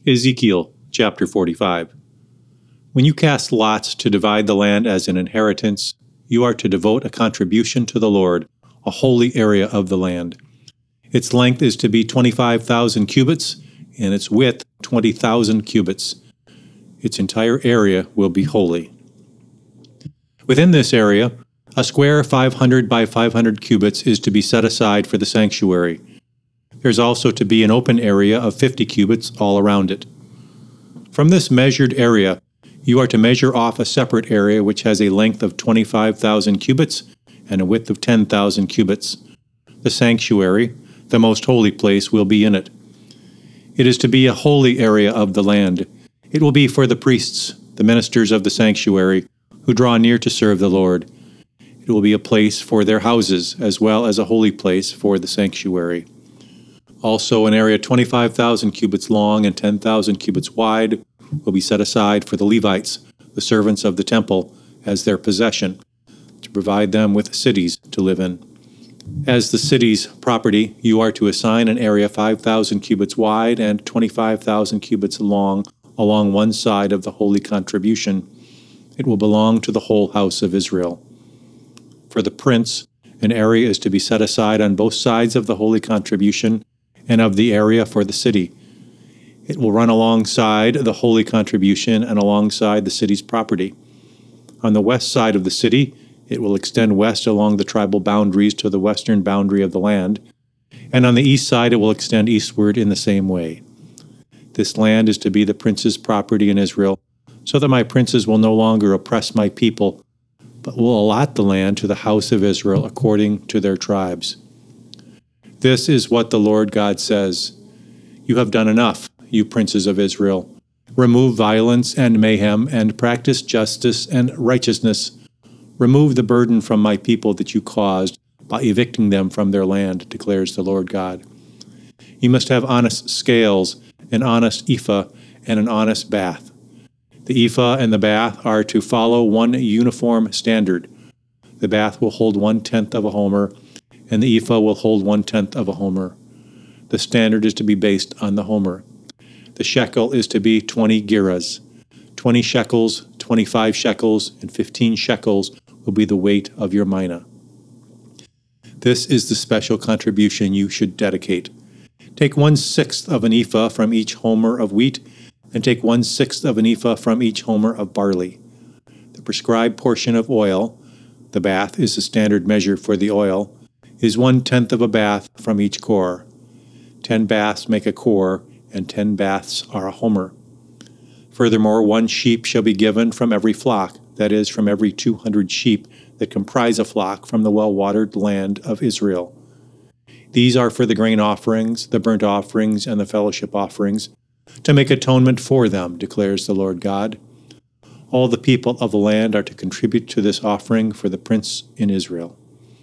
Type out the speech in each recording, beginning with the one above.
Ezekiel chapter 45. When you cast lots to divide the land as an inheritance, you are to devote a contribution to the Lord, a holy area of the land. Its length is to be 25,000 cubits, and its width 20,000 cubits. Its entire area will be holy. Within this area, a square 500 by 500 cubits is to be set aside for the sanctuary. There's also to be an open area of 50 cubits all around it. From this measured area, you are to measure off a separate area which has a length of 25,000 cubits and a width of 10,000 cubits. The sanctuary, the most holy place, will be in it. It is to be a holy area of the land. It will be for the priests, the ministers of the sanctuary, who draw near to serve the Lord. It will be a place for their houses, as well as a holy place for the sanctuary. Also, an area 25,000 cubits long and 10,000 cubits wide will be set aside for the Levites, the servants of the temple, as their possession, to provide them with cities to live in. As the city's property, you are to assign an area 5,000 cubits wide and 25,000 cubits long along one side of the holy contribution. It will belong to the whole house of Israel. For the prince, an area is to be set aside on both sides of the holy contribution and of the area for the city. It will run alongside the holy contribution and alongside the city's property. On the west side of the city, it will extend west along the tribal boundaries to the western boundary of the land, and on the east side it will extend eastward in the same way. This land is to be the prince's property in Israel, so that my princes will no longer oppress my people, but will allot the land to the house of Israel according to their tribes. This is what the Lord God says: You have done enough, you princes of Israel. Remove violence and mayhem, and practice justice and righteousness. Remove the burden from my people that you caused by evicting them from their land, declares the Lord God. You must have honest scales, an honest ephah, and an honest bath. The ephah and the bath are to follow one uniform standard. The bath will hold 1/10 of a homer, and the ephah will hold 1/10 of a homer. The standard is to be based on the homer. The shekel is to be 20 gerahs. 20 shekels, 25 shekels, and 15 shekels will be the weight of your mina. This is the special contribution you should dedicate. Take 1/6 of an ephah from each homer of wheat, and take 1/6 of an ephah from each homer of barley. The prescribed portion of oil, the bath is the standard measure for the oil, is 1/10 of a bath from each kor. 10 baths make a kor, and 10 baths are a homer. Furthermore, 1 sheep shall be given from every flock, that is, from every 200 sheep that comprise a flock from the well-watered land of Israel. These are for the grain offerings, the burnt offerings, and the fellowship offerings, to make atonement for them, declares the Lord God. All the people of the land are to contribute to this offering for the prince in Israel.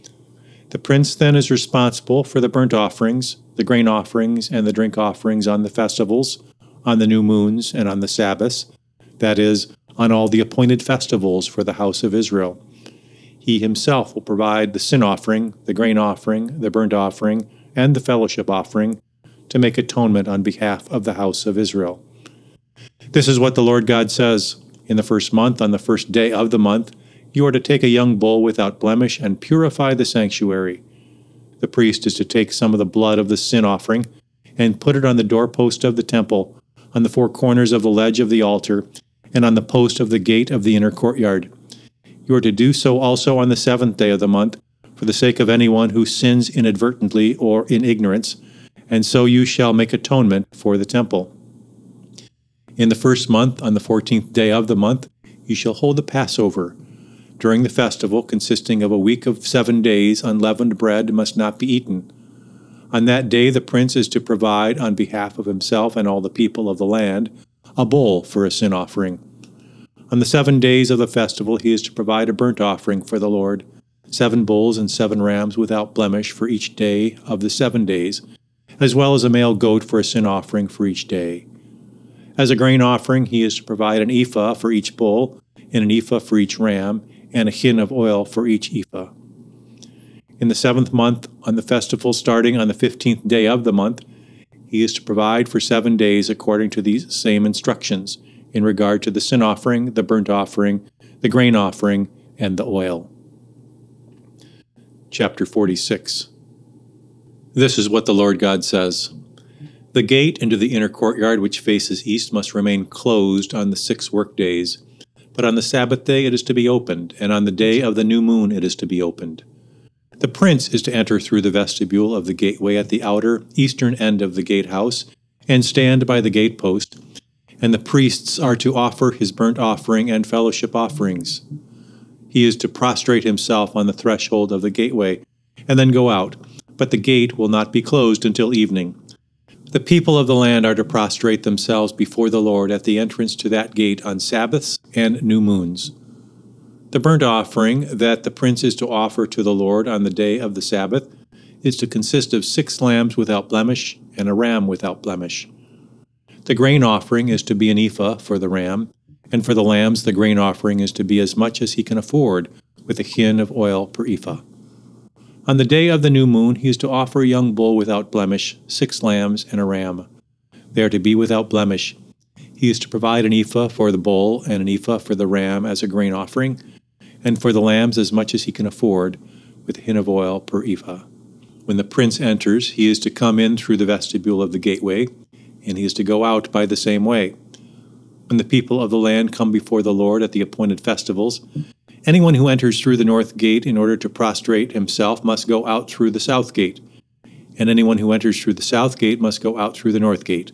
The prince then is responsible for the burnt offerings, the grain offerings, and the drink offerings on the festivals, on the new moons, and on the Sabbaths, that is, on all the appointed festivals for the house of Israel. He himself will provide the sin offering, the grain offering, the burnt offering, and the fellowship offering, to make atonement on behalf of the house of Israel. This is what the Lord God says: In the first month, on the first day of the month, you are to take a young bull without blemish and purify the sanctuary. The priest is to take some of the blood of the sin offering and put it on the doorpost of the temple, on the 4 corners of the ledge of the altar, and on the post of the gate of the inner courtyard. You are to do so also on the 7th day of the month, for the sake of anyone who sins inadvertently or in ignorance, and so you shall make atonement for the temple. In the first month, on the 14th day of the month, you shall hold the Passover. During the festival, consisting of a week of 7 days, unleavened bread must not be eaten. On that day the prince is to provide, on behalf of himself and all the people of the land, a bull for a sin offering. On the 7 days of the festival he is to provide a burnt offering for the Lord, 7 bulls and 7 rams without blemish for each day of the 7 days, as well as a male goat for a sin offering for each day. As a grain offering he is to provide an ephah for each bull, and an ephah for each ram, and a hin of oil for each ephah. In the 7th month, on the festival starting on the 15th day of the month, He is to provide for 7 days according to these same instructions in regard to the sin offering, the burnt offering, the grain offering, and the oil. Chapter 46. This is what the Lord God says. The gate into the inner courtyard which faces east must remain closed on the 6 workdays, but on the Sabbath day it is to be opened, and on the day of the new moon it is to be opened. The prince is to enter through the vestibule of the gateway at the outer, eastern end of the gatehouse, and stand by the gatepost, and the priests are to offer his burnt offering and fellowship offerings. He is to prostrate himself on the threshold of the gateway, and then go out, but the gate will not be closed until evening. The people of the land are to prostrate themselves before the Lord at the entrance to that gate on Sabbaths and new moons. The burnt offering that the prince is to offer to the Lord on the day of the Sabbath is to consist of 6 lambs without blemish and a ram without blemish. The grain offering is to be an ephah for the ram, and for the lambs the grain offering is to be as much as he can afford, with a hin of oil per ephah. On the day of the new moon he is to offer a young bull without blemish, 6 lambs, and a ram. They are to be without blemish. He is to provide an ephah for the bull and an ephah for the ram as a grain offering, and for the lambs as much as he can afford, with a hin of oil per ephah. When the prince enters, he is to come in through the vestibule of the gateway, and he is to go out by the same way. When the people of the land come before the Lord at the appointed festivals, anyone who enters through the north gate in order to prostrate himself must go out through the south gate, and anyone who enters through the south gate must go out through the north gate.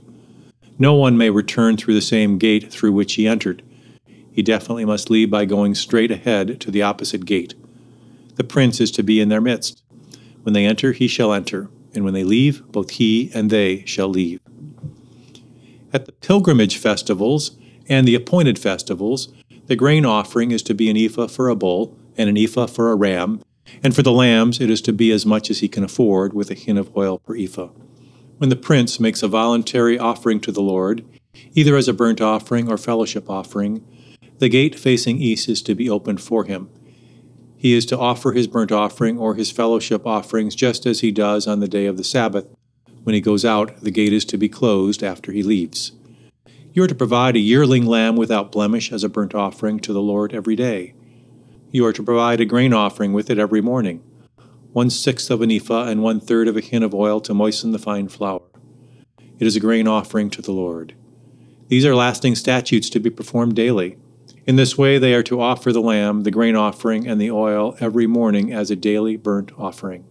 No one may return through the same gate through which he entered. He definitely must leave by going straight ahead to the opposite gate. The prince is to be in their midst. When they enter, he shall enter, and when they leave, both he and they shall leave. At the pilgrimage festivals and the appointed festivals, the grain offering is to be an ephah for a bull and an ephah for a ram, and for the lambs it is to be as much as he can afford, with a hin of oil per ephah. When the prince makes a voluntary offering to the Lord, either as a burnt offering or fellowship offering, the gate facing east is to be opened for him. He is to offer his burnt offering or his fellowship offerings just as he does on the day of the Sabbath. When he goes out, the gate is to be closed after he leaves. You are to provide a yearling lamb without blemish as a burnt offering to the Lord every day. You are to provide a grain offering with it every morning, 1/6 of an ephah and 1/3 of a hin of oil to moisten the fine flour. It is a grain offering to the Lord. These are lasting statutes to be performed daily. In this way they are to offer the lamb, the grain offering, and the oil every morning as a daily burnt offering.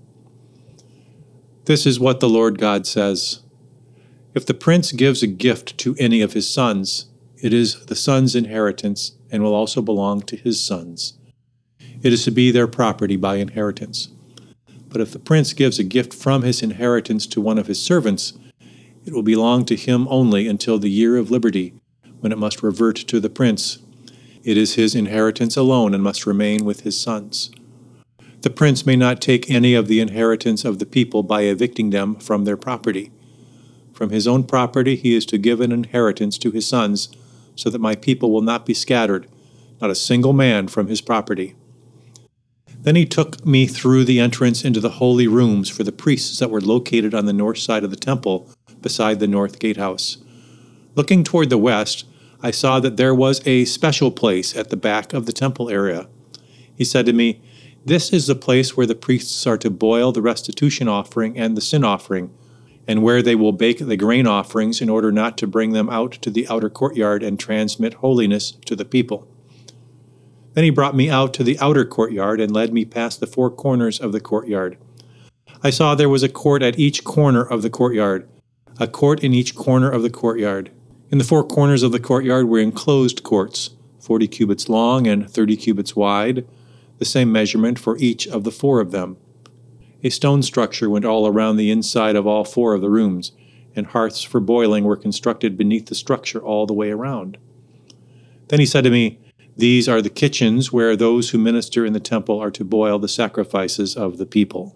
This is what the Lord God says. If the prince gives a gift to any of his sons, it is the son's inheritance and will also belong to his sons. It is to be their property by inheritance. But if the prince gives a gift from his inheritance to one of his servants, it will belong to him only until the year of liberty, when it must revert to the prince. It is his inheritance alone and must remain with his sons. The prince may not take any of the inheritance of the people by evicting them from their property. From his own property he is to give an inheritance to his sons, so that my people will not be scattered, not a single man from his property. Then he took me through the entrance into the holy rooms for the priests that were located on the north side of the temple, beside the north gatehouse. Looking toward the west, I saw that there was a special place at the back of the temple area. He said to me, "This is the place where the priests are to boil the restitution offering and the sin offering, and where they will bake the grain offerings in order not to bring them out to the outer courtyard and transmit holiness to the people." Then he brought me out to the outer courtyard and led me past the 4 corners of the courtyard. I saw there was a court at each corner of the courtyard, a court in each corner of the courtyard. In the 4 corners of the courtyard were enclosed courts, 40 cubits long and 30 cubits wide, the same measurement for each of the 4 of them. A stone structure went all around the inside of all 4 of the rooms, and hearths for boiling were constructed beneath the structure all the way around. Then he said to me, "These are the kitchens where those who minister in the temple are to boil the sacrifices of the people."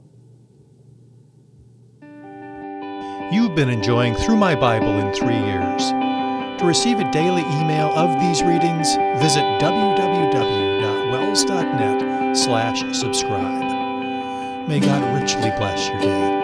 You've been enjoying Through My Bible in 3 Years. To receive a daily email of these readings, visit www.wells.net/subscribe. May God richly bless your day.